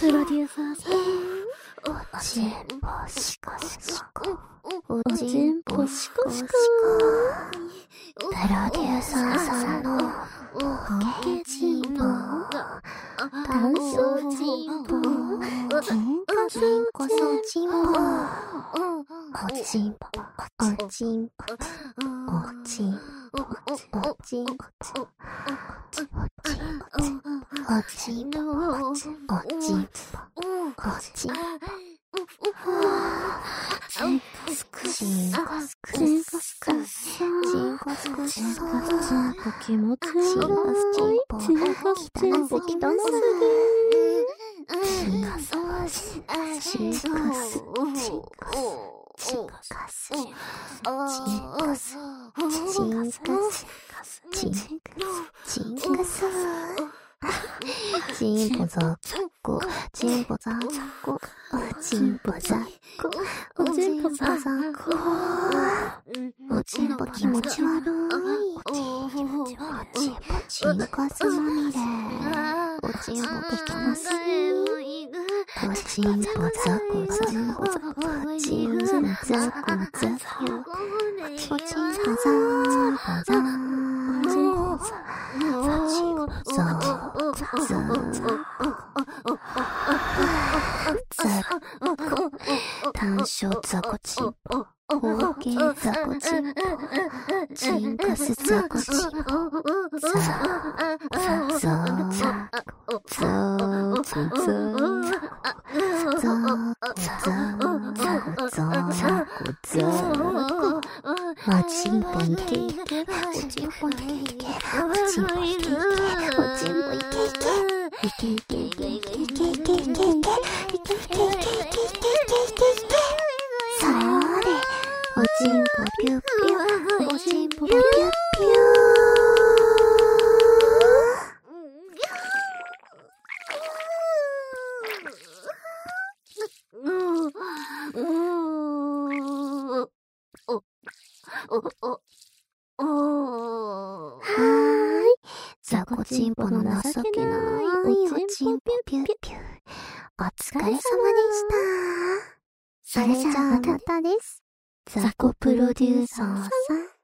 プロデューサーさん。 おちんぽしこしこ。 おちんぽしこしこ。 プロデューサーさんの本気ちんぽ。 単勝ちんぽ。 金こそちんぽ。おちんぽ。おちんぽ。おちんぽ。おちんぽ。おちんぽ。おちんぽ。おちんぽ。 気持ち悪い。チンコ汚すぎ。 チンポざっこ、チンポざっこ、チンポざっこ、おちんぽざっこ、おちんぽ気持ち悪い。おちんぽチンカスまみれ。おちんぽ激なすぎ。おちんぽざこざこざこ、おちんぽざこざこ、おちんぽざこざ。単勝ザコチンポ、合計ザコチンポ、チンカスザコチンポ、おちんぽいけいけ、おちんぽいけいけ、おちんぽいけいけ、おちんぽいけいけ、いけいけいけいけいけいけいけいけいけいけいけいけいけいけいけ、それおちんぽピュッピュ、おちんぽピュッピュ。ザコチンポの情けないおちんぽピュッピュ。お疲れ様でした。それじゃあまたです。ザコプロデューサーさん。